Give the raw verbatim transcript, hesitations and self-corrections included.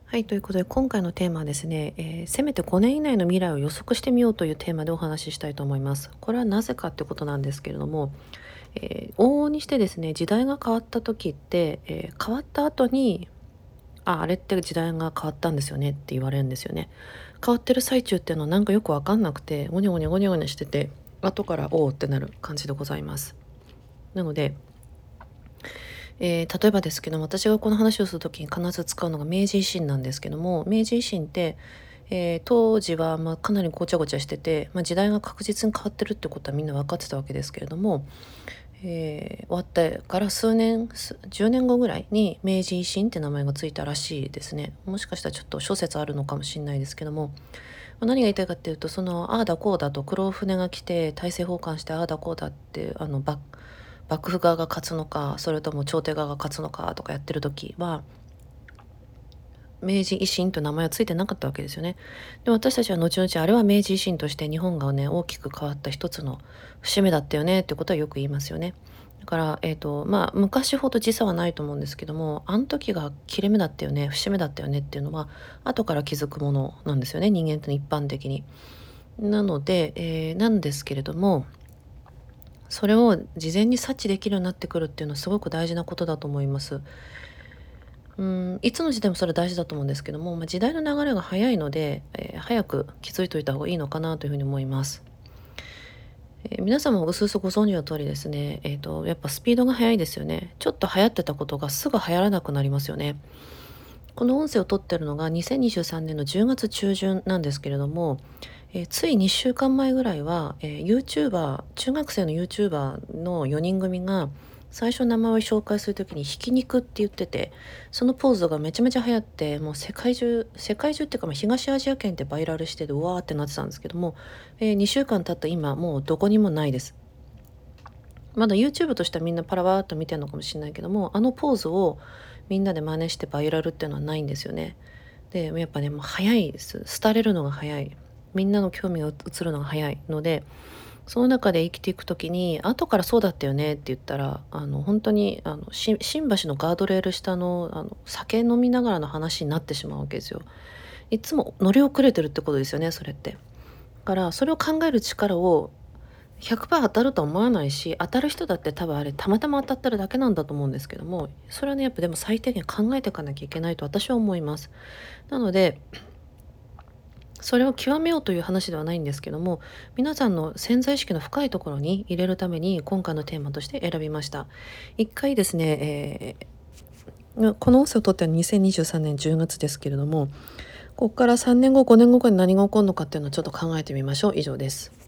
はい、ということで今回のテーマはですね、えーせめてごねん以内の未来を予測してみようというテーマでお話ししたいと思います。これはなぜかってことなんですけれども、えー往々にしてですね、時代が変わった時って、えー変わった後に、あ、あれって時代が変わったんですよねって言われるんですよね。変わってる最中っていうのはなんかよくわかんなくて、ゴニョゴニョゴニョゴニョしてて、後からおおってなる感じでございます。なので、えー例えばですけど、私がこの話をする時に必ず使うのが明治維新なんですけども、明治維新って、えー当時はまあかなりごちゃごちゃしてて、まあ、時代が確実に変わってるってことはみんな分かってたわけですけれども、えー終わってから数年すじゅうねんごぐらいに明治維新って名前がついたらしいですね。もしかしたらちょっと諸説あるのかもしれないですけども、まあ何が言いたいかっていうと、そのああだこうだと黒船が来て大政奉還してああだこうだってあの幕幕府側が勝つのか、それとも朝廷側が勝つのかとかやってる時は明治維新と名前はついてなかったわけですよね。で、私たちは後々あれは明治維新として日本がね大きく変わった一つの節目だったよねってことはよく言いますよね。だから、えーとまあ、昔ほど時差はないと思うんですけども、あの時が切れ目だったよね、節目だったよねっていうのは後から気づくものなんですよね、人間って一般的に。なので、えーなんですけれども、それを事前に察知できるようになってくるっていうのはすごく大事なことだと思います。うん、いつの時代もそれ大事だと思うんですけども、まあ、時代の流れが早いので、えー早く気づいといた方がいいのかなというふうに思います。えー皆様もうすうすご存知の通りですね、えーと、やっぱスピードが速いですよね。ちょっと流行ってたことがすぐ流行らなくなりますよね。この音声を撮ってるのがにせんにじゅうさんねんのじゅうがつ中旬なんですけれども、えーついにしゅうかんまえぐらいは、えー、YouTuber、中学生の YouTuber のよにん組が最初名前を紹介するときにひき肉って言ってて、そのポーズがめちゃめちゃ流行って、もう世界中、世界中っていうかまあ東アジア圏ってバイラルしてて、うわーってなってたんですけども、えーにしゅうかん経った今、もうどこにもないです。まだ YouTube としてはみんなパラワーっと見てるのかもしれないけども、あのポーズをみんなで真似してバイラルっていうのはないんですよね。で、やっぱね、もう早いです。廃れるのが早い。みんなの興味が移るのが早いので、その中で生きていくときに、後からそうだったよねって言ったら、あの、本当に、あの、し新橋のガードレール下の、あの、酒飲みながらの話になってしまうわけですよ。いつも乗り遅れてるってことですよね、それって。だから、それを考える力をひゃくパーセント当たるとは思わないし、当たる人だって多分あれたまたま当たってるだけなんだと思うんですけども、それはね、やっぱでも最低限考えていかなきゃいけないと私は思います。なので、それを極めようという話ではないんですけども、皆さんの潜在意識の深いところに入れるために今回のテーマとして選びました。一回ですね、えーこの音声をとってはにせんにじゅうさんねんじゅうがつですけれども、ここからさんねんご、ごねんごに何が起こるのかっていうのをちょっと考えてみましょう。以上です。